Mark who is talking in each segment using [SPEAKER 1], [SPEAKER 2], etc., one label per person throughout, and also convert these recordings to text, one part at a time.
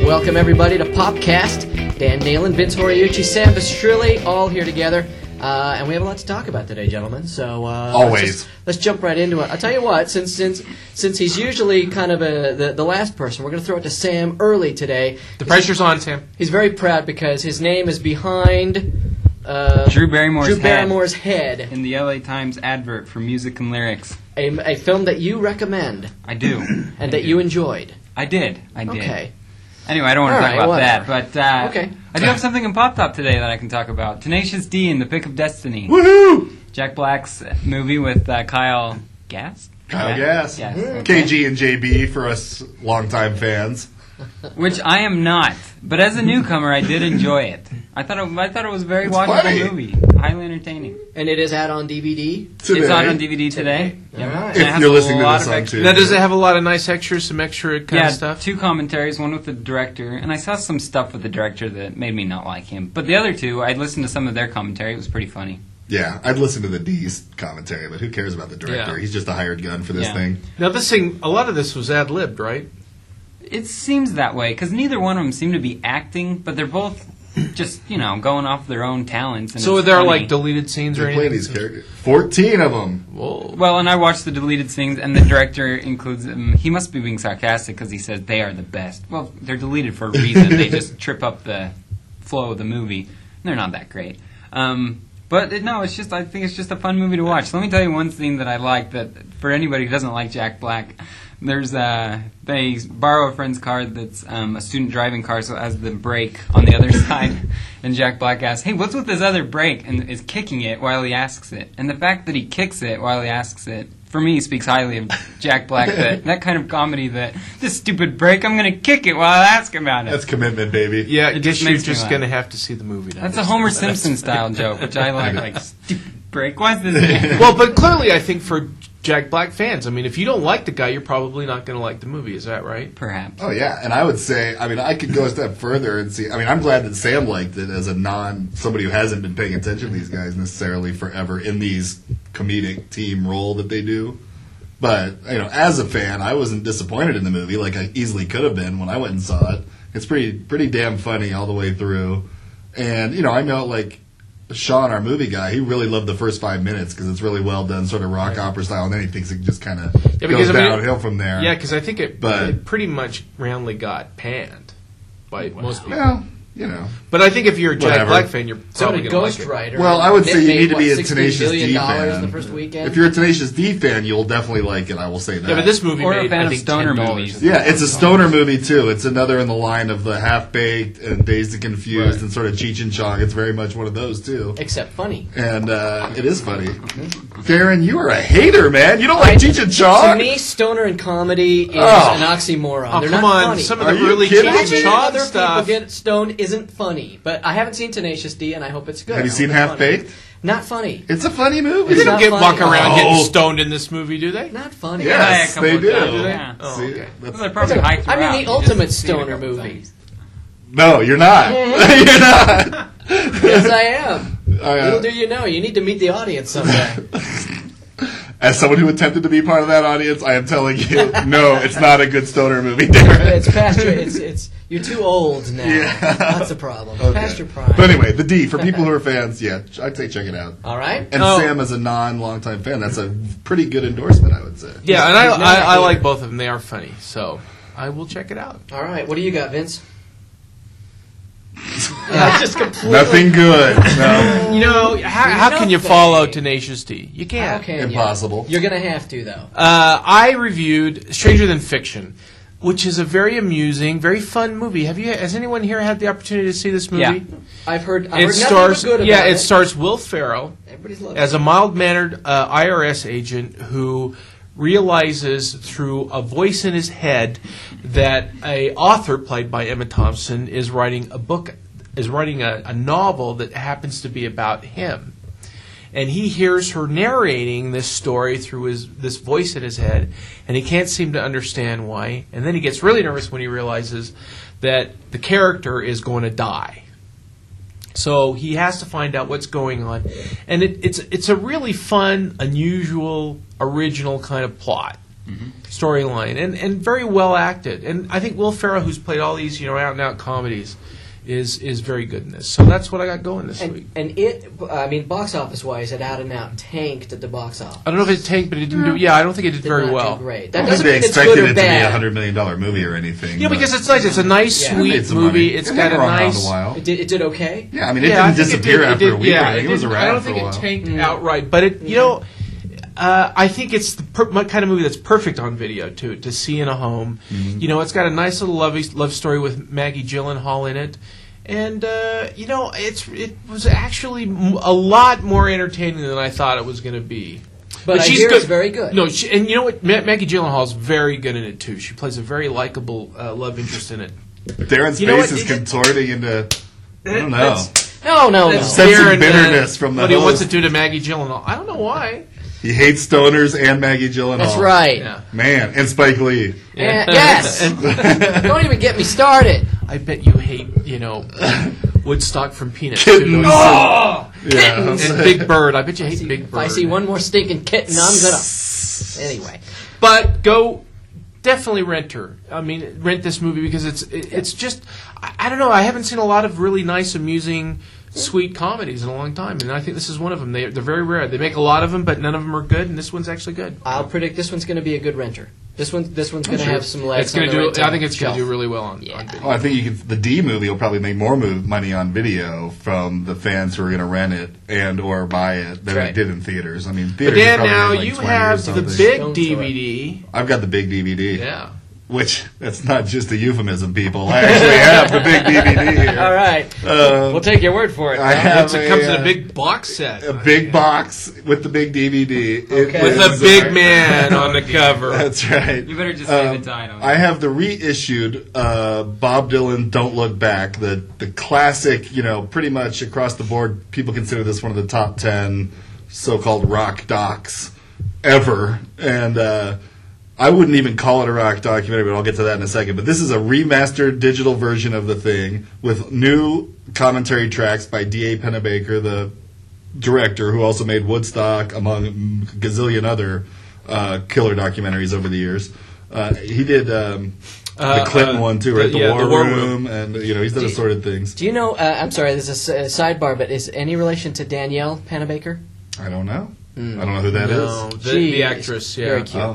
[SPEAKER 1] Welcome everybody to Popcast. Dan Nalen, Vince Horiuchi, Sam Vistrilli, all here together. And we have a lot to talk about today, gentlemen. So
[SPEAKER 2] always,
[SPEAKER 1] let's jump right into it. I'll tell you what, since he's usually kind of the last person, we're going to throw it to Sam early today.
[SPEAKER 3] The pressure's on, Sam.
[SPEAKER 1] He's very proud because his name is behind
[SPEAKER 4] Drew Barrymore's
[SPEAKER 1] head
[SPEAKER 4] in the LA Times advert for Music and Lyrics.
[SPEAKER 1] A film that you recommend.
[SPEAKER 4] I do.
[SPEAKER 1] And that you enjoyed.
[SPEAKER 4] I did.
[SPEAKER 1] Okay.
[SPEAKER 4] Anyway, I don't want to talk about that, but
[SPEAKER 1] okay.
[SPEAKER 4] I do have something in Pop Top today that I can talk about. Tenacious D and the Pick of Destiny.
[SPEAKER 2] Woohoo!
[SPEAKER 4] Jack Black's movie with Kyle Gass.
[SPEAKER 2] Yes.
[SPEAKER 4] Okay.
[SPEAKER 2] KG and JB for us longtime fans.
[SPEAKER 4] Which I am not, but as a newcomer, I did enjoy it. I thought it was a very watchable movie, highly entertaining.
[SPEAKER 1] And it is out on DVD.
[SPEAKER 2] Today.
[SPEAKER 4] It's out on DVD today.
[SPEAKER 1] All right.
[SPEAKER 2] If you're listening to this on Tuesday.
[SPEAKER 3] Now, does it have a lot of nice extras, some extra kind of stuff?
[SPEAKER 4] Two commentaries, one with the director, and I saw some stuff with the director that made me not like him. But the other two, I'd listened to some of their commentary. It was pretty funny.
[SPEAKER 2] Yeah, I'd listen to the D's commentary, but who cares about the director?
[SPEAKER 3] Yeah.
[SPEAKER 2] He's just a hired gun for this thing.
[SPEAKER 3] Now, this thing, a lot of this was ad-libbed, right?
[SPEAKER 4] It seems that way, because neither one of them seem to be acting, but they're both just, going off their own talents. And
[SPEAKER 3] So
[SPEAKER 4] it's
[SPEAKER 3] are there,
[SPEAKER 4] funny.
[SPEAKER 3] like, deleted scenes or
[SPEAKER 2] They play
[SPEAKER 3] anything?
[SPEAKER 2] these characters. 14 of them.
[SPEAKER 3] Whoa.
[SPEAKER 4] Well, and I watched the deleted scenes, and the director includes them. He must be being sarcastic because he says they are the best. Well, they're deleted for a reason. They just trip up the flow of the movie. They're not that great. But I think it's just a fun movie to watch. So let me tell you one thing that I like that for anybody who doesn't like Jack Black, there's they borrow a friend's car that's a student driving car, so it has the brake on the other side. And Jack Black asks, "Hey, what's with this other brake?" and is kicking it while he asks it. And the fact that he kicks it while he asks it, for me, speaks highly of Jack Black. That kind of comedy, that this stupid brake, I'm going to kick it while I ask about it.
[SPEAKER 2] That's commitment, baby.
[SPEAKER 3] Yeah, I
[SPEAKER 4] It
[SPEAKER 3] guess
[SPEAKER 4] just
[SPEAKER 3] you're
[SPEAKER 4] makes me
[SPEAKER 3] just
[SPEAKER 4] laugh.
[SPEAKER 3] going to have to see the movie now.
[SPEAKER 4] That's a Homer Simpson-style joke, which I like. Like, stupid brake, why is this?
[SPEAKER 3] Well, but clearly, I think for Jack Black fans, I mean, if you don't like the guy, you're probably not going to like the movie. Is that right?
[SPEAKER 4] Perhaps.
[SPEAKER 2] Oh, yeah, and I would say, I could go a step further and see, I'm glad that Sam liked it as somebody who hasn't been paying attention to these guys necessarily forever in these comedic team role that they do. But, as a fan, I wasn't disappointed in the movie like I easily could have been when I went and saw it. It's pretty damn funny all the way through. And, I know, like, Sean, our movie guy, he really loved the first 5 minutes because it's really well done, sort of rock opera style, and then he thinks it just kind of goes downhill from there.
[SPEAKER 3] Yeah, because I think it pretty much roundly got panned by most people.
[SPEAKER 2] Well,
[SPEAKER 3] But I think if you're a Jack
[SPEAKER 2] Whatever.
[SPEAKER 3] Black fan, you're
[SPEAKER 1] So
[SPEAKER 3] probably
[SPEAKER 1] did
[SPEAKER 3] going to like
[SPEAKER 1] Ghost
[SPEAKER 3] it.
[SPEAKER 1] Rider.
[SPEAKER 2] Well, I would
[SPEAKER 1] It
[SPEAKER 2] say you
[SPEAKER 1] made,
[SPEAKER 2] need to be a
[SPEAKER 1] $60
[SPEAKER 2] Tenacious
[SPEAKER 1] billion
[SPEAKER 2] D
[SPEAKER 1] in
[SPEAKER 2] fan.
[SPEAKER 1] the first weekend.
[SPEAKER 2] If you're a Tenacious D fan, you'll definitely like it, I will say that.
[SPEAKER 3] Yeah, but this movie
[SPEAKER 4] Or a
[SPEAKER 3] made,
[SPEAKER 4] fan
[SPEAKER 3] I
[SPEAKER 4] of
[SPEAKER 3] think,
[SPEAKER 4] stoner
[SPEAKER 3] $10.
[SPEAKER 4] movies.
[SPEAKER 2] Yeah, it's a stoner movie, too. It's another in the line of the Half-Baked and Dazed and Confused
[SPEAKER 3] Right.
[SPEAKER 2] and sort of Cheech and Chong. It's very much one of those, too.
[SPEAKER 1] Except funny.
[SPEAKER 2] And it is funny. Darren, you are a hater, man. You don't like Cheech and
[SPEAKER 1] To
[SPEAKER 2] Chong?
[SPEAKER 1] me, stoner and comedy is
[SPEAKER 2] Oh.
[SPEAKER 1] an oxymoron.
[SPEAKER 3] Oh,
[SPEAKER 1] They're
[SPEAKER 3] come
[SPEAKER 1] not
[SPEAKER 3] on.
[SPEAKER 1] funny.
[SPEAKER 3] Some of
[SPEAKER 2] Are
[SPEAKER 3] the
[SPEAKER 2] you
[SPEAKER 3] early
[SPEAKER 2] kidding
[SPEAKER 3] Cheech and
[SPEAKER 1] Watching
[SPEAKER 3] Chong
[SPEAKER 1] other
[SPEAKER 3] stuff.
[SPEAKER 1] people get stoned isn't funny, but I haven't seen Tenacious D, and I hope it's good.
[SPEAKER 2] Have you
[SPEAKER 1] I
[SPEAKER 2] seen
[SPEAKER 1] hope it's funny.
[SPEAKER 2] Half-Baked?
[SPEAKER 1] Not funny.
[SPEAKER 2] It's a funny movie.
[SPEAKER 3] They don't
[SPEAKER 1] not
[SPEAKER 3] walk
[SPEAKER 1] funny.
[SPEAKER 3] around
[SPEAKER 2] Oh.
[SPEAKER 3] getting stoned in this movie, do they?
[SPEAKER 1] Not funny.
[SPEAKER 2] Yes,
[SPEAKER 4] Yeah, a couple
[SPEAKER 2] they
[SPEAKER 4] of
[SPEAKER 2] do.
[SPEAKER 4] times,
[SPEAKER 3] Do they?
[SPEAKER 4] yeah.
[SPEAKER 3] Oh,
[SPEAKER 2] See,
[SPEAKER 3] okay.
[SPEAKER 2] that's-
[SPEAKER 4] Well, they're probably high throughout.
[SPEAKER 1] I mean, the
[SPEAKER 4] You just
[SPEAKER 1] ultimate
[SPEAKER 4] see it a
[SPEAKER 1] stoner
[SPEAKER 4] couple
[SPEAKER 1] movie.
[SPEAKER 4] times.
[SPEAKER 2] No, you're not. You're not.
[SPEAKER 1] Yes, I am.
[SPEAKER 2] Oh, yeah.
[SPEAKER 1] Little do you know, you need to meet the audience someday.
[SPEAKER 2] As someone who attempted to be part of that audience, I am telling you, no, it's not a good stoner movie, Darren.
[SPEAKER 1] It's past your. It's you're too old now.
[SPEAKER 2] Yeah.
[SPEAKER 1] That's the problem.
[SPEAKER 2] Okay.
[SPEAKER 1] Past your prime.
[SPEAKER 2] But anyway, the D, for people who are fans, yeah, I'd say check it out.
[SPEAKER 1] All right.
[SPEAKER 2] And
[SPEAKER 3] Oh.
[SPEAKER 2] Sam, as a non-longtime fan, that's a pretty good endorsement, I would say.
[SPEAKER 3] Yeah, and
[SPEAKER 1] He's not a
[SPEAKER 3] I like
[SPEAKER 1] hater.
[SPEAKER 3] both of them. They are funny, so I will check it out.
[SPEAKER 1] All right. What do you got, Vince? Just completely.
[SPEAKER 2] Nothing good. No.
[SPEAKER 3] You know, how can you
[SPEAKER 1] Nothing.
[SPEAKER 3] follow Tenacious D? You
[SPEAKER 1] How
[SPEAKER 3] can't.
[SPEAKER 1] can you?
[SPEAKER 2] Impossible.
[SPEAKER 1] You're gonna have to though.
[SPEAKER 3] I reviewed Stranger Than Fiction, which is a very amusing, very fun movie. Has anyone here had the opportunity to see this movie?
[SPEAKER 4] Yeah.
[SPEAKER 1] I've heard.
[SPEAKER 3] It
[SPEAKER 1] nothing
[SPEAKER 3] stars.
[SPEAKER 1] but good about
[SPEAKER 3] Yeah,
[SPEAKER 1] it.
[SPEAKER 3] it stars Will Ferrell
[SPEAKER 1] Everybody's loving
[SPEAKER 3] as a mild-mannered IRS agent who realizes through a voice in his head that a author played by Emma Thompson is writing a novel that happens to be about him. And he hears her narrating this story through this voice in his head, and he can't seem to understand why. And then he gets really nervous when he realizes that the character is going to die. So he has to find out what's going on, and it's a really fun, unusual, original kind of plot. storyline, and very well acted. And I think Will Ferrell, who's played all these out and out comedies, is very good in this. So that's what I got going this week.
[SPEAKER 1] And it, box office wise, it out and out tanked at the box office.
[SPEAKER 3] I don't know if it tanked, but it didn't do. Yeah, I don't think it did very
[SPEAKER 1] not
[SPEAKER 3] well.
[SPEAKER 1] do great.
[SPEAKER 2] I
[SPEAKER 1] That
[SPEAKER 2] don't
[SPEAKER 1] doesn't
[SPEAKER 2] think they
[SPEAKER 1] mean it's
[SPEAKER 2] expected
[SPEAKER 1] good
[SPEAKER 2] it
[SPEAKER 1] or
[SPEAKER 2] to be a
[SPEAKER 1] bad.
[SPEAKER 2] $100 million movie or anything.
[SPEAKER 3] Yeah,
[SPEAKER 2] but
[SPEAKER 3] because it's nice. It's a nice,
[SPEAKER 1] Yeah.
[SPEAKER 2] it made
[SPEAKER 3] sweet
[SPEAKER 2] some
[SPEAKER 3] movie.
[SPEAKER 2] money.
[SPEAKER 3] It's
[SPEAKER 2] It
[SPEAKER 3] got
[SPEAKER 2] hung
[SPEAKER 3] a
[SPEAKER 2] around
[SPEAKER 3] nice.
[SPEAKER 2] a while.
[SPEAKER 1] It did okay.
[SPEAKER 2] Yeah, I mean, it
[SPEAKER 3] Yeah, I
[SPEAKER 2] didn't
[SPEAKER 3] think
[SPEAKER 2] disappear after a week.
[SPEAKER 3] Yeah,
[SPEAKER 2] I think it was
[SPEAKER 3] didn't-
[SPEAKER 2] around
[SPEAKER 3] I don't
[SPEAKER 2] for a
[SPEAKER 3] think
[SPEAKER 2] while.
[SPEAKER 3] it tanked outright, but it I think it's the kind of movie that's perfect on video to see in a home.
[SPEAKER 2] Mm-hmm.
[SPEAKER 3] It's got a nice little love story with Maggie Gyllenhaal in it, and it was actually a lot more entertaining than I thought it was going to be.
[SPEAKER 1] But I hear it's very good.
[SPEAKER 3] No, and you know what? Maggie Gyllenhaal's very good in it too. She plays a very likable love interest in it.
[SPEAKER 2] Darren's
[SPEAKER 3] You know
[SPEAKER 2] face
[SPEAKER 3] what?
[SPEAKER 2] is contorting into, I don't know.
[SPEAKER 1] No.
[SPEAKER 3] That's
[SPEAKER 2] Sense of
[SPEAKER 3] Darren,
[SPEAKER 2] bitterness from the
[SPEAKER 3] what he wants
[SPEAKER 2] host.
[SPEAKER 3] to do to Maggie Gyllenhaal. I don't know why.
[SPEAKER 2] He hates stoners and Maggie Gyllenhaal.
[SPEAKER 1] That's right.
[SPEAKER 3] Yeah.
[SPEAKER 2] Man, and Spike Lee.
[SPEAKER 1] Yes.
[SPEAKER 3] And
[SPEAKER 1] Don't even get me started.
[SPEAKER 3] I bet you hate, Woodstock from Peanuts.
[SPEAKER 2] Kittens.
[SPEAKER 3] Too.
[SPEAKER 2] Yeah.
[SPEAKER 3] And Big Bird. I bet you hate Big
[SPEAKER 1] If
[SPEAKER 3] Bird.
[SPEAKER 1] I see one more stinking kitten, I'm gonna. Anyway,
[SPEAKER 3] But go definitely rent this movie because it's just I don't know. I haven't seen a lot of really nice, amusing, sweet comedies in a long time, and I think this is one of them. They're very rare. They make a lot of them, but none of them are good, and this one's actually good.
[SPEAKER 1] I'll predict this one's going to be a good renter. This one's going to have some legs.
[SPEAKER 3] It's going
[SPEAKER 1] on
[SPEAKER 3] to
[SPEAKER 1] the
[SPEAKER 3] do.
[SPEAKER 1] rental
[SPEAKER 3] I think it's going
[SPEAKER 1] shelf.
[SPEAKER 3] to do really well on
[SPEAKER 1] Yeah.
[SPEAKER 3] video.
[SPEAKER 2] Well, I think the D movie will probably make more money on video from the fans who are going to rent it and or buy it than
[SPEAKER 1] Right.
[SPEAKER 2] it did in theaters. I mean,
[SPEAKER 3] But
[SPEAKER 2] theaters
[SPEAKER 3] Dan,
[SPEAKER 2] probably
[SPEAKER 3] now
[SPEAKER 2] made like
[SPEAKER 3] you
[SPEAKER 2] 20 or
[SPEAKER 3] have the
[SPEAKER 2] something.
[SPEAKER 3] big
[SPEAKER 1] Don't do it.
[SPEAKER 3] DVD.
[SPEAKER 2] I've got the big DVD.
[SPEAKER 3] Yeah.
[SPEAKER 2] Which, that's not just a euphemism, people. I actually have the big DVD here.
[SPEAKER 1] All right, we'll take your word for it.
[SPEAKER 2] I have
[SPEAKER 3] It comes in a big box set.
[SPEAKER 2] a big box with the big DVD.
[SPEAKER 1] Okay.
[SPEAKER 3] With a big man on the cover.
[SPEAKER 2] That's right.
[SPEAKER 4] You better just say the title.
[SPEAKER 2] I have the reissued Bob Dylan "Don't Look Back," the classic. Pretty much across the board, people consider this one of the top 10 so-called rock docs ever, and I wouldn't even call it a rock documentary, but I'll get to that in a second. But this is a remastered digital version of the thing with new commentary tracks by D.A. Pennebaker, the director, who also made Woodstock, among a gazillion other killer documentaries over the years. He did the Clinton one too, right? The War Room, and he's done assorted things.
[SPEAKER 1] Do you know? I'm sorry, this is a sidebar, but is any relation to Danielle Pennebaker?
[SPEAKER 2] I don't know. I don't know who that
[SPEAKER 3] No,
[SPEAKER 2] is.
[SPEAKER 3] the actress. Yeah.
[SPEAKER 1] Very cute.
[SPEAKER 2] Oh.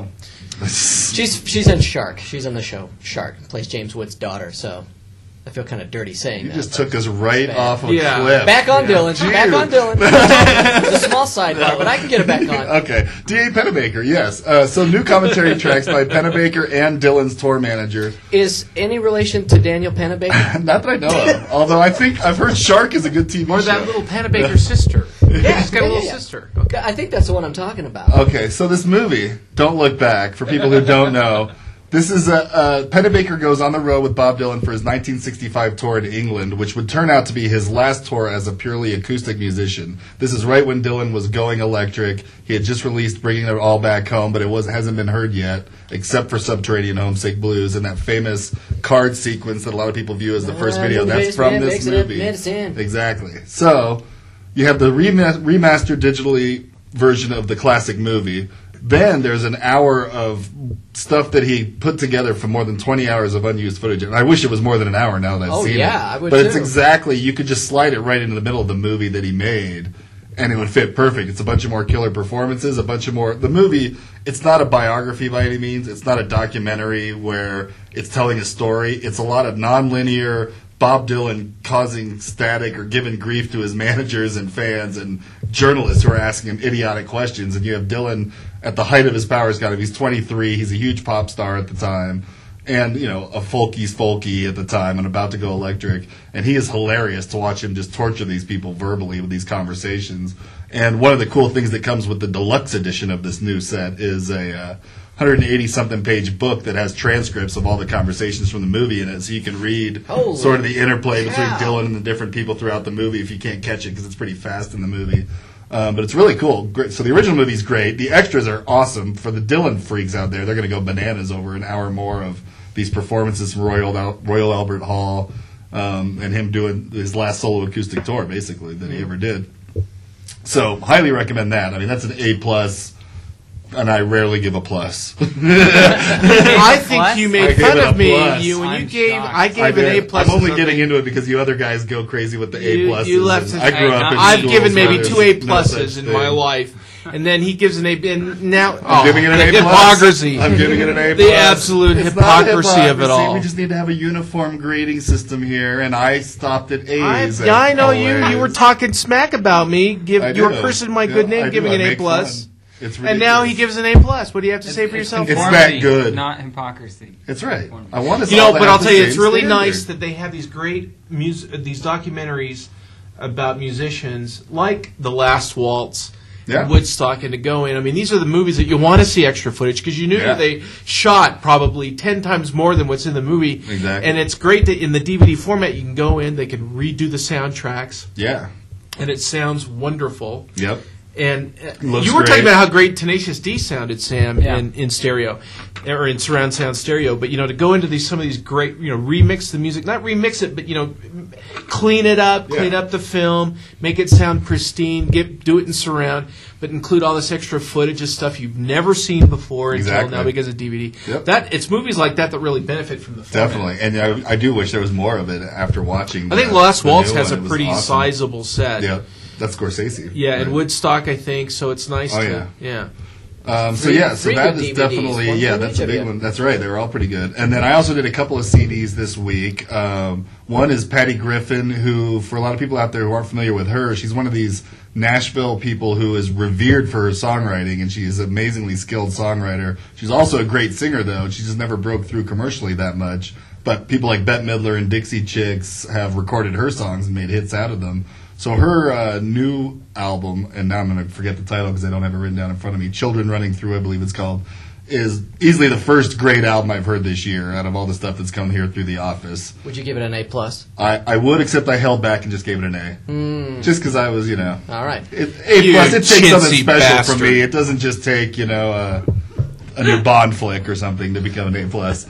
[SPEAKER 1] She's in Shark. She's on the show Shark. Plays James Wood's daughter. So I feel kind of dirty saying
[SPEAKER 2] You
[SPEAKER 1] that.
[SPEAKER 2] just
[SPEAKER 1] but-
[SPEAKER 2] took us right
[SPEAKER 1] Bad.
[SPEAKER 2] off of a
[SPEAKER 3] Yeah.
[SPEAKER 2] cliff.
[SPEAKER 1] Back on Dylan.
[SPEAKER 2] Jeez.
[SPEAKER 1] Back on Dylan. It's a small sidebar, but I can get it back on.
[SPEAKER 2] Okay, D.A. Pennebaker, yes. So new commentary tracks by Pennebaker and Dylan's tour manager.
[SPEAKER 1] Is any relation to Daniel Pennebaker?
[SPEAKER 2] Not that I know of. Although I think I've heard Shark is a good TV
[SPEAKER 3] Or
[SPEAKER 2] show.
[SPEAKER 3] that little Pennebaker sister.
[SPEAKER 1] Yeah,
[SPEAKER 3] She's got a little
[SPEAKER 1] yeah.
[SPEAKER 3] sister. Okay.
[SPEAKER 1] I think that's the one I'm talking about.
[SPEAKER 2] Okay, so this movie, Don't Look Back, for people who don't know, this is Pennebaker goes on the road with Bob Dylan for his 1965 tour in England, which would turn out to be his last tour as a purely acoustic musician. This is right when Dylan was going electric. He had just released Bringing It All Back Home, but it hasn't been heard yet, except for Subterranean Homesick Blues and that famous card sequence that a lot of people view as the first video. That's from this movie. Exactly. So you have the remastered digitally version of the classic movie. Then there's an hour of stuff that he put together from more than 20 hours of unused footage. And I wish it was more than an hour now that I've seen it.
[SPEAKER 1] I would
[SPEAKER 2] But
[SPEAKER 1] too.
[SPEAKER 2] it's exactly, you could just slide it right into the middle of the movie that he made, and it would fit perfect. It's a bunch of more killer performances, a bunch of more... The movie, it's not a biography by any means. It's not a documentary where it's telling a story. It's a lot of non-linear... Bob Dylan causing static or giving grief to his managers and fans and journalists who are asking him idiotic questions. And you have Dylan at the height of his powers, he's 23, he's a huge pop star at the time, and, a folky at the time and about to go electric. And he is hilarious to watch him just torture these people verbally with these conversations. And one of the cool things that comes with the deluxe edition of this new set is a 180-something page book that has transcripts of all the conversations from the movie in it, so you can read sort of the interplay between Dylan and the different people throughout the movie if you can't catch it, because it's pretty fast in the movie. But it's really cool. Great. So the original movie's great. The extras are awesome. For the Dylan freaks out there, they're going to go bananas over an hour more of these performances from Royal Albert Hall and him doing his last solo acoustic tour, basically, that he ever did. So highly recommend that. I mean, that's an A+. and I rarely give a plus.
[SPEAKER 3] I think you
[SPEAKER 2] I
[SPEAKER 3] made
[SPEAKER 2] gave
[SPEAKER 3] fun
[SPEAKER 2] it a
[SPEAKER 3] of me.
[SPEAKER 2] plus.
[SPEAKER 3] When
[SPEAKER 4] I'm
[SPEAKER 3] you gave,
[SPEAKER 4] shocked.
[SPEAKER 3] I gave an A plus.
[SPEAKER 2] I'm only getting into it because you other guys go crazy with the A pluses.
[SPEAKER 3] You left it.
[SPEAKER 2] I grew up in
[SPEAKER 3] I've
[SPEAKER 2] schools
[SPEAKER 3] given
[SPEAKER 2] where
[SPEAKER 3] maybe
[SPEAKER 2] there's
[SPEAKER 3] 2 A
[SPEAKER 2] no
[SPEAKER 3] pluses
[SPEAKER 2] such
[SPEAKER 3] in my
[SPEAKER 2] thing.
[SPEAKER 3] life, and then he gives an A. And now
[SPEAKER 2] I'm giving it an
[SPEAKER 3] the
[SPEAKER 2] A plus.
[SPEAKER 3] hypocrisy.
[SPEAKER 2] I'm giving it an A
[SPEAKER 3] The
[SPEAKER 2] plus.
[SPEAKER 3] absolute
[SPEAKER 2] It's not
[SPEAKER 3] hypocrisy of it all.
[SPEAKER 2] We just need to have a uniform grading system here, and I stopped at A's.
[SPEAKER 3] I know you.
[SPEAKER 2] always.
[SPEAKER 3] You were talking smack about me.
[SPEAKER 2] I
[SPEAKER 3] You were
[SPEAKER 2] do.
[SPEAKER 3] cursing my
[SPEAKER 2] Yeah,
[SPEAKER 3] good
[SPEAKER 2] I
[SPEAKER 3] name,
[SPEAKER 2] do.
[SPEAKER 3] giving
[SPEAKER 2] I
[SPEAKER 3] an A
[SPEAKER 2] make
[SPEAKER 3] plus.
[SPEAKER 2] fun. It's
[SPEAKER 3] And now he
[SPEAKER 2] ridiculous.
[SPEAKER 3] gives an A plus. What do you have to say for yourself?
[SPEAKER 2] It's
[SPEAKER 4] conformity,
[SPEAKER 2] that good.
[SPEAKER 4] not hypocrisy.
[SPEAKER 2] It's right. I want us
[SPEAKER 3] You
[SPEAKER 2] all
[SPEAKER 3] know,
[SPEAKER 2] to
[SPEAKER 3] but
[SPEAKER 2] have
[SPEAKER 3] I'll
[SPEAKER 2] the
[SPEAKER 3] tell you,
[SPEAKER 2] same
[SPEAKER 3] it's really
[SPEAKER 2] standard.
[SPEAKER 3] nice that they have these great these documentaries about musicians, like The Last Waltz,
[SPEAKER 2] Yeah.
[SPEAKER 3] and Woodstock, and to go in. I mean, these are the movies that you want to see extra footage because you knew
[SPEAKER 2] Yeah.
[SPEAKER 3] they shot probably 10 times more than what's in the movie.
[SPEAKER 2] Exactly.
[SPEAKER 3] And it's great that in the DVD format you can go in, they can redo the soundtracks,
[SPEAKER 2] Yeah.
[SPEAKER 3] and it sounds wonderful.
[SPEAKER 2] Yep.
[SPEAKER 3] And
[SPEAKER 2] Looks
[SPEAKER 3] you were talking
[SPEAKER 2] great.
[SPEAKER 3] about how great Tenacious D sounded, Sam,
[SPEAKER 4] Yeah.
[SPEAKER 3] in stereo or in surround sound stereo. But to go into some of these great, remix the music, not remix it, but clean it up, clean
[SPEAKER 2] Yeah.
[SPEAKER 3] up the film, make it sound pristine, do it in surround, but include all this extra footage of stuff you've never seen before until
[SPEAKER 2] Exactly.
[SPEAKER 3] now because of DVD.
[SPEAKER 2] Yep.
[SPEAKER 3] It's movies like that really benefit from the format.
[SPEAKER 2] Definitely, and I do wish there was more of it after watching.
[SPEAKER 3] I think
[SPEAKER 2] the-
[SPEAKER 3] Last
[SPEAKER 2] the
[SPEAKER 3] Waltz
[SPEAKER 2] new
[SPEAKER 3] has a
[SPEAKER 2] one. It was
[SPEAKER 3] pretty
[SPEAKER 2] awesome.
[SPEAKER 3] sizable set.
[SPEAKER 2] Yeah, that's Scorsese.
[SPEAKER 3] Yeah, and
[SPEAKER 2] Right.
[SPEAKER 3] Woodstock, I think. So it's nice.
[SPEAKER 2] Oh,
[SPEAKER 3] to, yeah.
[SPEAKER 2] So
[SPEAKER 1] Three
[SPEAKER 2] that
[SPEAKER 1] good
[SPEAKER 2] is
[SPEAKER 1] DVDs,
[SPEAKER 2] definitely
[SPEAKER 1] one from
[SPEAKER 2] that's
[SPEAKER 1] each
[SPEAKER 2] a
[SPEAKER 1] of
[SPEAKER 2] big
[SPEAKER 1] you.
[SPEAKER 2] one. That's right. They were all pretty good. And then I also did a couple of CDs this week. One is Patty Griffin, who for a lot of people out there who aren't familiar with her, she's one of these Nashville people who is revered for her songwriting, and she is an amazingly skilled songwriter. She's also a great singer, though. She just never broke through commercially that much. But people like Bette Midler and Dixie Chicks have recorded her songs and made hits out of them. So her new album, and now I'm going to forget the title because I don't have it written down in front of me, Children Running Through, I believe it's called, is easily the first great album I've heard this year out of all the stuff that's come here through The Office.
[SPEAKER 1] Would you give it an A plus?
[SPEAKER 2] I would, except I held back and just gave it an A. Just because I was,
[SPEAKER 1] All right.
[SPEAKER 2] A
[SPEAKER 3] You
[SPEAKER 2] plus, it takes something
[SPEAKER 3] chintzy
[SPEAKER 2] special
[SPEAKER 3] bastard.
[SPEAKER 2] from me. It doesn't just take, a new Bond flick or something to become an A plus.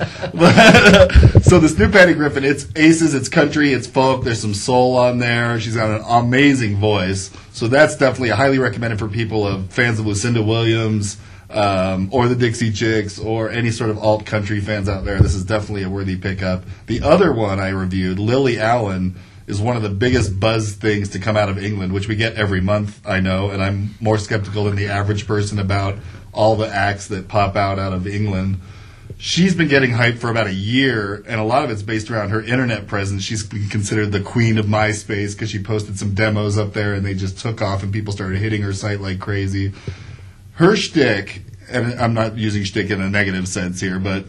[SPEAKER 2] So this new Patty Griffin, it's aces, it's country, it's folk. There's some soul on there. She's got an amazing voice. So that's definitely highly recommended for people of fans of Lucinda Williams or the Dixie Chicks or any sort of alt country fans out there. This is definitely a worthy pickup. The other one I reviewed, Lily Allen, is one of the biggest buzz things to come out of England, which we get every month, I know, and I'm more skeptical than the average person about all the acts that pop out of England. She's been getting hyped for about a year, and a lot of it's based around her internet presence. She's been considered the queen of MySpace because she posted some demos up there, and they just took off, and people started hitting her site like crazy. Her shtick, and I'm not using shtick in a negative sense here, but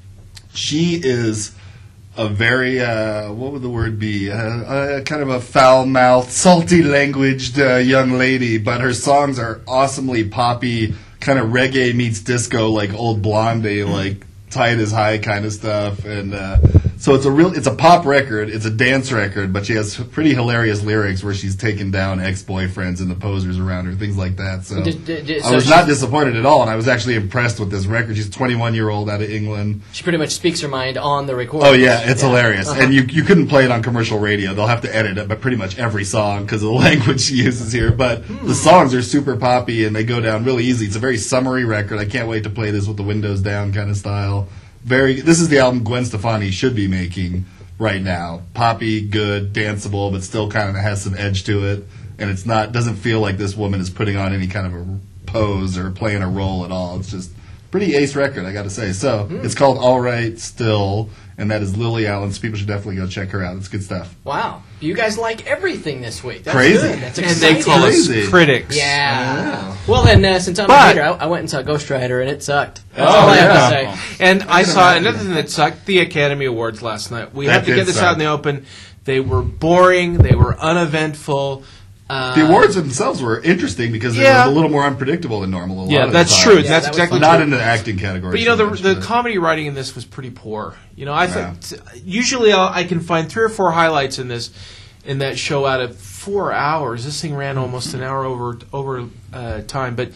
[SPEAKER 2] she is a very, what would the word be? Kind of a foul-mouthed, salty-languaged young lady, but her songs are awesomely poppy, kind of reggae meets disco, like Old Blondie, like Tide is High kind of stuff. And so it's a pop record, it's a dance record, but she has pretty hilarious lyrics where she's taking down ex-boyfriends and the posers around her, things like that. So I was not disappointed at all, and I was actually impressed with this record. She's a 21-year-old out of England.
[SPEAKER 1] She pretty much speaks her mind on the recording.
[SPEAKER 2] Oh yeah, it's hilarious, and you couldn't play it on commercial radio. They'll have to edit it, but pretty much every song because of the language she uses here. But the songs are super poppy and they go down really easy. It's a very summery record. I can't wait to play this with the windows down kind of style. This is the album Gwen Stefani should be making right now. Poppy, good, danceable, but still kind of has some edge to it, and doesn't feel like this woman is putting on any kind of a pose or playing a role at all. It's just pretty ace record, I got to say. So it's called All Right Still, and that is Lily Allen. So people should definitely go check her out. It's good stuff.
[SPEAKER 1] Wow. You guys like everything this week. That's
[SPEAKER 2] Crazy.
[SPEAKER 1] good. That's
[SPEAKER 3] And
[SPEAKER 1] exciting.
[SPEAKER 3] they call us
[SPEAKER 2] Crazy.
[SPEAKER 3] critics.
[SPEAKER 1] Yeah. Well, and since I'm a
[SPEAKER 3] But-
[SPEAKER 1] hater, I went and saw Ghost Rider, and it sucked. That's
[SPEAKER 2] Oh,
[SPEAKER 1] all I have
[SPEAKER 2] yeah.
[SPEAKER 1] to say.
[SPEAKER 3] And I saw another thing that sucked, the Academy Awards last night. We
[SPEAKER 2] That
[SPEAKER 3] have to
[SPEAKER 2] did
[SPEAKER 3] get this
[SPEAKER 2] suck.
[SPEAKER 3] out in the open. They were boring. They were uneventful.
[SPEAKER 2] The awards themselves were interesting because they
[SPEAKER 3] Yeah.
[SPEAKER 2] were a little more unpredictable than normal. A lot
[SPEAKER 3] Yeah,
[SPEAKER 2] of
[SPEAKER 3] that's
[SPEAKER 2] the time.
[SPEAKER 3] true.
[SPEAKER 1] Yeah,
[SPEAKER 3] That's
[SPEAKER 1] that was
[SPEAKER 3] exactly
[SPEAKER 1] fun.
[SPEAKER 3] true.
[SPEAKER 2] Not in the acting category.
[SPEAKER 3] But
[SPEAKER 2] so much,
[SPEAKER 3] the
[SPEAKER 2] but-
[SPEAKER 3] comedy writing in this was pretty poor. I thought usually I can find 3 or 4 highlights in that show out of 4 hours. This thing ran almost an hour over time, but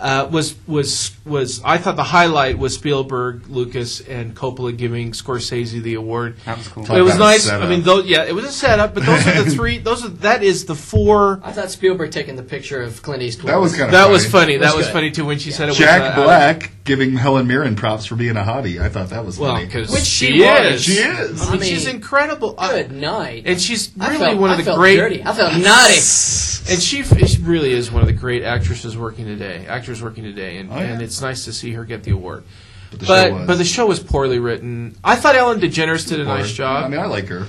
[SPEAKER 3] was I thought the highlight was Spielberg, Lucas, and Coppola giving Scorsese the award.
[SPEAKER 4] That was cool.
[SPEAKER 2] Talk
[SPEAKER 3] It was
[SPEAKER 2] about
[SPEAKER 3] nice.
[SPEAKER 2] setup.
[SPEAKER 3] I mean, it was a setup, but those are the three. That is the four.
[SPEAKER 1] I thought Spielberg taking the picture of Clint Eastwood.
[SPEAKER 2] That was kind of
[SPEAKER 3] That
[SPEAKER 2] funny.
[SPEAKER 3] was funny. That was
[SPEAKER 1] good.
[SPEAKER 3] funny too when she said it
[SPEAKER 2] Jack
[SPEAKER 3] was
[SPEAKER 2] Black giving Helen Mirren props for being a hottie. I thought that was
[SPEAKER 3] Well,
[SPEAKER 2] funny.
[SPEAKER 3] because
[SPEAKER 1] Which
[SPEAKER 3] she
[SPEAKER 1] she was.
[SPEAKER 3] is.
[SPEAKER 2] She is.
[SPEAKER 3] I mean,
[SPEAKER 1] I mean,
[SPEAKER 3] she's incredible.
[SPEAKER 1] Good night.
[SPEAKER 3] And she's
[SPEAKER 1] I
[SPEAKER 3] really
[SPEAKER 1] felt-
[SPEAKER 3] one of
[SPEAKER 1] I
[SPEAKER 3] the
[SPEAKER 1] felt
[SPEAKER 3] great.
[SPEAKER 1] dirty. I felt naughty.
[SPEAKER 3] And she really is one of the great actors working today, and,
[SPEAKER 2] Oh, yeah.
[SPEAKER 3] and it's nice to see her get the award.
[SPEAKER 2] But the show was.
[SPEAKER 3] But the show was poorly written. I thought Ellen DeGeneres did a nice job.
[SPEAKER 2] I mean, I like her.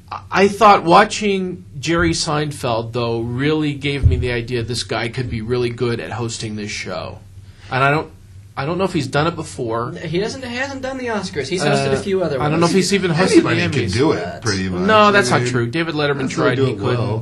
[SPEAKER 3] I thought watching Jerry Seinfeld, though, really gave me the idea this guy could be really good at hosting this show. And I don't know if he's done it before.
[SPEAKER 1] He hasn't done the Oscars. He's hosted a few other ones.
[SPEAKER 3] I don't know if he's even hosted the
[SPEAKER 2] Anybody
[SPEAKER 3] Emmys.
[SPEAKER 2] can do it, pretty much.
[SPEAKER 3] No, that's
[SPEAKER 2] I
[SPEAKER 3] not
[SPEAKER 2] mean,
[SPEAKER 3] true. David Letterman
[SPEAKER 2] that's
[SPEAKER 3] tried,
[SPEAKER 2] do
[SPEAKER 3] he
[SPEAKER 2] it
[SPEAKER 3] couldn't.
[SPEAKER 2] well.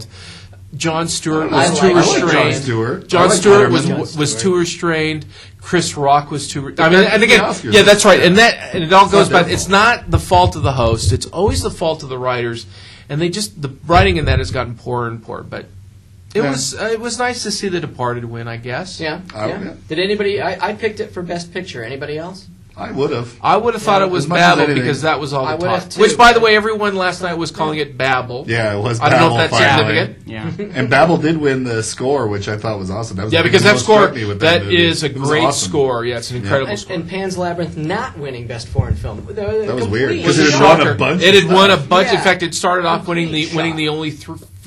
[SPEAKER 3] Jon Stewart
[SPEAKER 1] I
[SPEAKER 3] was
[SPEAKER 1] like-
[SPEAKER 3] too
[SPEAKER 1] I like
[SPEAKER 3] restrained.
[SPEAKER 2] Jon Stewart. I
[SPEAKER 3] Jon
[SPEAKER 2] like
[SPEAKER 3] Stewart
[SPEAKER 2] Letterman.
[SPEAKER 3] was too restrained. Chris Rock was too. I mean,
[SPEAKER 2] That's
[SPEAKER 3] and
[SPEAKER 2] the
[SPEAKER 3] again,
[SPEAKER 2] Oscars.
[SPEAKER 3] yeah, that's right. And it all goes
[SPEAKER 2] not
[SPEAKER 3] back.
[SPEAKER 2] their
[SPEAKER 3] It's
[SPEAKER 2] fault.
[SPEAKER 3] not the fault of the host. It's always the fault of the writers, and the writing in that has gotten poorer and poorer. But it was nice to see The Departed win, I guess.
[SPEAKER 1] Yeah.
[SPEAKER 2] Yeah.
[SPEAKER 1] Did anybody? I picked it for Best Picture. Anybody else?
[SPEAKER 2] I would have.
[SPEAKER 3] I would have thought it was
[SPEAKER 2] as much as
[SPEAKER 3] Babel
[SPEAKER 2] anything.
[SPEAKER 3] because that was all
[SPEAKER 1] I
[SPEAKER 3] the
[SPEAKER 1] would
[SPEAKER 3] talk.
[SPEAKER 1] have too,
[SPEAKER 3] Which, by the
[SPEAKER 1] but-
[SPEAKER 3] way, everyone last night was calling it Babel.
[SPEAKER 2] Yeah, it was.
[SPEAKER 3] I don't know
[SPEAKER 2] Babel
[SPEAKER 3] if that's
[SPEAKER 2] finally.
[SPEAKER 3] significant.
[SPEAKER 4] Yeah.
[SPEAKER 2] And Babel did win the score, which I thought was awesome. That was
[SPEAKER 3] Yeah,
[SPEAKER 2] the
[SPEAKER 3] because
[SPEAKER 2] thing
[SPEAKER 3] that score,
[SPEAKER 2] struck me with
[SPEAKER 3] that
[SPEAKER 2] movie.
[SPEAKER 3] is a
[SPEAKER 2] It was
[SPEAKER 3] great
[SPEAKER 2] awesome.
[SPEAKER 3] score. Yeah, it's an incredible
[SPEAKER 1] And,
[SPEAKER 3] score.
[SPEAKER 1] and Pan's Labyrinth not winning Best Foreign Film.
[SPEAKER 2] That was weird,
[SPEAKER 3] It
[SPEAKER 2] 'cause
[SPEAKER 3] was
[SPEAKER 2] it
[SPEAKER 3] a
[SPEAKER 2] had won a
[SPEAKER 3] shocker.
[SPEAKER 2] bunch
[SPEAKER 3] It
[SPEAKER 2] of
[SPEAKER 3] had won a
[SPEAKER 2] stuff.
[SPEAKER 3] bunch. In
[SPEAKER 1] Yeah.
[SPEAKER 3] fact, it started off winning
[SPEAKER 1] Complete
[SPEAKER 3] the only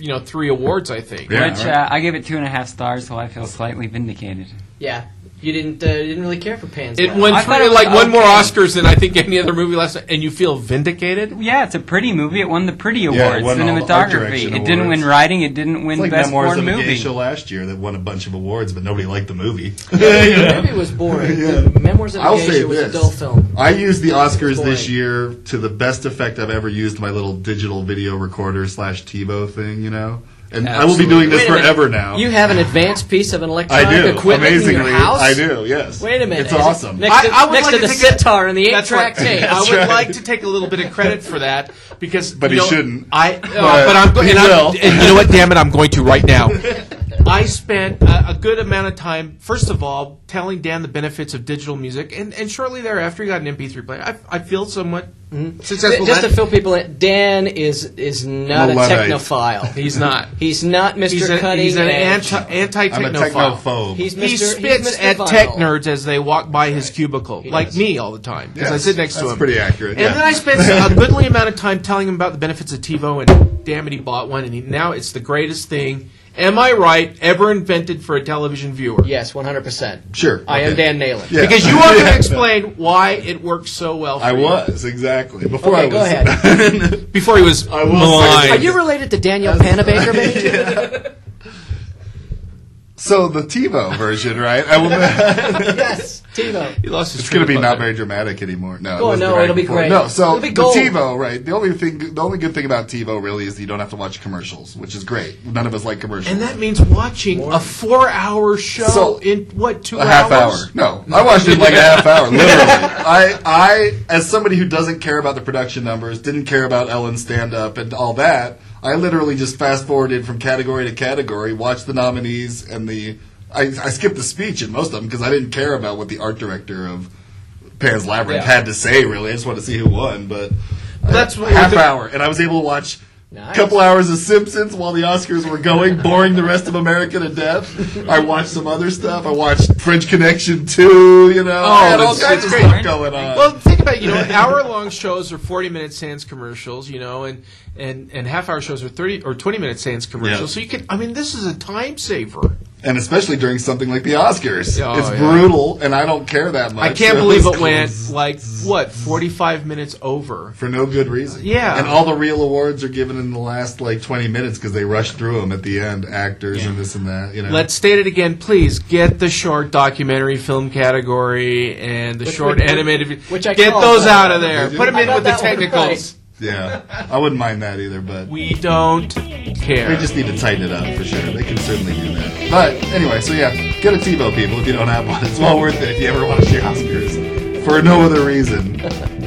[SPEAKER 3] 3 awards, I think.
[SPEAKER 2] Yeah.
[SPEAKER 4] Which
[SPEAKER 2] right.
[SPEAKER 4] I gave it 2.5 stars, so I feel slightly vindicated.
[SPEAKER 1] Yeah. You didn't really care for Pan's
[SPEAKER 3] It
[SPEAKER 1] Labyrinth.
[SPEAKER 3] won
[SPEAKER 4] I thought it was
[SPEAKER 3] like won more
[SPEAKER 4] okay.
[SPEAKER 3] Oscars than I think any other movie last night, and you feel vindicated.
[SPEAKER 4] Yeah, it's a pretty movie. It won the Pretty
[SPEAKER 2] Yeah, it
[SPEAKER 4] Awards,
[SPEAKER 2] won all the art
[SPEAKER 4] cinematography.
[SPEAKER 2] direction
[SPEAKER 4] It didn't
[SPEAKER 2] awards.
[SPEAKER 4] win writing. It didn't win
[SPEAKER 2] It's like
[SPEAKER 4] Best
[SPEAKER 2] Memoirs
[SPEAKER 4] Foreign
[SPEAKER 2] of a
[SPEAKER 4] Movie.
[SPEAKER 2] Geisha last year that won a bunch of awards, but nobody liked the movie.
[SPEAKER 1] The movie was boring.
[SPEAKER 2] Yeah.
[SPEAKER 1] The Memoirs of a
[SPEAKER 2] I'll say
[SPEAKER 1] Geisha was a
[SPEAKER 2] this.
[SPEAKER 1] dull film.
[SPEAKER 2] I used the Oscars
[SPEAKER 1] Boring.
[SPEAKER 2] this year to the best effect I've ever used my little digital video recorder / TiVo thing, you know? And I will be doing this
[SPEAKER 1] Wait a minute.
[SPEAKER 2] forever now.
[SPEAKER 1] You have an advanced piece of an electronic
[SPEAKER 2] I do.
[SPEAKER 1] equipment
[SPEAKER 2] Amazingly,
[SPEAKER 1] in your house?
[SPEAKER 2] I do, yes.
[SPEAKER 1] Wait a minute.
[SPEAKER 2] It's
[SPEAKER 1] Is it
[SPEAKER 2] awesome.
[SPEAKER 1] Next to,
[SPEAKER 3] I would
[SPEAKER 1] next
[SPEAKER 3] like
[SPEAKER 1] to
[SPEAKER 3] to
[SPEAKER 1] the
[SPEAKER 3] take a-
[SPEAKER 1] sitar and the
[SPEAKER 3] That's
[SPEAKER 1] 8-track
[SPEAKER 3] right.
[SPEAKER 1] tape.
[SPEAKER 3] I would
[SPEAKER 2] right.
[SPEAKER 3] like to take a little bit of credit for that because,
[SPEAKER 2] But
[SPEAKER 3] you
[SPEAKER 2] he
[SPEAKER 3] know,
[SPEAKER 2] shouldn't.
[SPEAKER 3] but
[SPEAKER 2] He will.
[SPEAKER 3] and you know what? Damn it, I'm going to right now. I spent a good amount of time, first of all, telling Dan the benefits of digital music, and shortly thereafter, he got an MP3 player. I feel somewhat successful.
[SPEAKER 1] Just to
[SPEAKER 3] then.
[SPEAKER 1] fill people in, Dan is not a
[SPEAKER 2] Luddite.
[SPEAKER 1] technophile.
[SPEAKER 3] He's not.
[SPEAKER 1] He's not Mr.
[SPEAKER 3] He's
[SPEAKER 1] Cutting
[SPEAKER 3] an
[SPEAKER 1] Edge.
[SPEAKER 2] I'm a
[SPEAKER 3] anti-technophile.
[SPEAKER 2] technophobe.
[SPEAKER 1] He's
[SPEAKER 3] He
[SPEAKER 1] Mr.
[SPEAKER 3] spits
[SPEAKER 1] he's Mr.
[SPEAKER 3] at
[SPEAKER 1] Vinyl.
[SPEAKER 3] tech nerds as they walk by his cubicle, like
[SPEAKER 1] does.
[SPEAKER 3] me all the time, because I
[SPEAKER 2] Yes,
[SPEAKER 3] sit next to
[SPEAKER 2] that's
[SPEAKER 3] him.
[SPEAKER 2] pretty accurate.
[SPEAKER 3] And then I spent a goodly amount of time telling him about the benefits of TiVo, and damn it, he bought one, and now it's the greatest thing, am I right, ever invented for a television viewer.
[SPEAKER 1] Yes, 100%.
[SPEAKER 2] Sure.
[SPEAKER 1] I am
[SPEAKER 2] okay.
[SPEAKER 1] Dan Nalen.
[SPEAKER 2] Yeah.
[SPEAKER 3] Because you are going to explain why it works so well for
[SPEAKER 2] I
[SPEAKER 3] you.
[SPEAKER 2] was, exactly. Before
[SPEAKER 1] Okay,
[SPEAKER 2] I was.
[SPEAKER 1] go ahead.
[SPEAKER 3] Before he was
[SPEAKER 2] I will
[SPEAKER 3] maligned.
[SPEAKER 1] Are you related to Danielle Panabaker, baby?
[SPEAKER 2] So the TiVo version, right? I will.
[SPEAKER 1] Yes, TiVo.
[SPEAKER 3] He lost his
[SPEAKER 2] It's going to be
[SPEAKER 3] train of
[SPEAKER 2] not
[SPEAKER 3] thought
[SPEAKER 2] very dramatic anymore. No, it
[SPEAKER 1] Oh,
[SPEAKER 2] wasn't
[SPEAKER 1] no,
[SPEAKER 2] right
[SPEAKER 1] it'll be
[SPEAKER 2] before.
[SPEAKER 1] great.
[SPEAKER 2] No, so
[SPEAKER 1] It'll be
[SPEAKER 2] the
[SPEAKER 1] gold.
[SPEAKER 2] TiVo, right? The only good thing about TiVo really is that you don't have to watch commercials, which is great. None of us like commercials.
[SPEAKER 3] And that means watching a 4-hour show
[SPEAKER 2] So,
[SPEAKER 3] in, what, 2
[SPEAKER 2] a
[SPEAKER 3] hours?
[SPEAKER 2] half hour. No, I watched it in like a half hour, literally. I, as somebody who doesn't care about the production numbers, didn't care about Ellen's stand-up and all that, I literally just fast-forwarded from category to category, watched the nominees and I skipped the speech in most of them because I didn't care about what the art director of Pan's Labyrinth had to say, really. I just wanted to see who won, but
[SPEAKER 3] That's
[SPEAKER 2] a
[SPEAKER 3] what
[SPEAKER 2] half
[SPEAKER 3] the-
[SPEAKER 2] hour. And I was able to watch
[SPEAKER 1] Nice.
[SPEAKER 2] a couple hours of Simpsons while the Oscars were going, boring the rest of America to death. I watched some other stuff. I watched French Connection 2, you know. I had all
[SPEAKER 3] that's-
[SPEAKER 2] kinds of
[SPEAKER 3] that's
[SPEAKER 2] stuff
[SPEAKER 3] great.
[SPEAKER 2] going on.
[SPEAKER 3] Well, think about it, you know, hour-long shows are 40-minute sans commercials, you know, and half-hour shows are 30 or 20-minute sans commercials.
[SPEAKER 2] Yeah.
[SPEAKER 3] So you can, I mean, this is a time saver.
[SPEAKER 2] And especially during something like the Oscars.
[SPEAKER 3] Oh,
[SPEAKER 2] it's
[SPEAKER 3] yeah.
[SPEAKER 2] brutal, and I don't care that much.
[SPEAKER 3] I can't
[SPEAKER 2] so
[SPEAKER 3] believe
[SPEAKER 2] it's
[SPEAKER 3] it went,
[SPEAKER 2] close.
[SPEAKER 3] like, what, 45 minutes over.
[SPEAKER 2] For no good reason.
[SPEAKER 3] Yeah.
[SPEAKER 2] And all the real awards are given in the last, 20 minutes because they rushed through them at the end. Actors and this and that, you know.
[SPEAKER 3] Let's state it again, please. Get the short documentary film category and the short animated.
[SPEAKER 1] which I
[SPEAKER 3] get
[SPEAKER 1] called,
[SPEAKER 3] those
[SPEAKER 1] but-
[SPEAKER 3] out of there. Put them
[SPEAKER 1] I
[SPEAKER 3] in
[SPEAKER 1] got
[SPEAKER 3] with the
[SPEAKER 1] that one
[SPEAKER 3] technicals.
[SPEAKER 2] Yeah. I wouldn't mind that either, but
[SPEAKER 3] We don't care.
[SPEAKER 2] they just need to tighten it up for sure. They can certainly do that. But anyway, so yeah, get a TiVo, people, if you don't have one. It's well worth it if you ever watch the Oscars. For no other reason.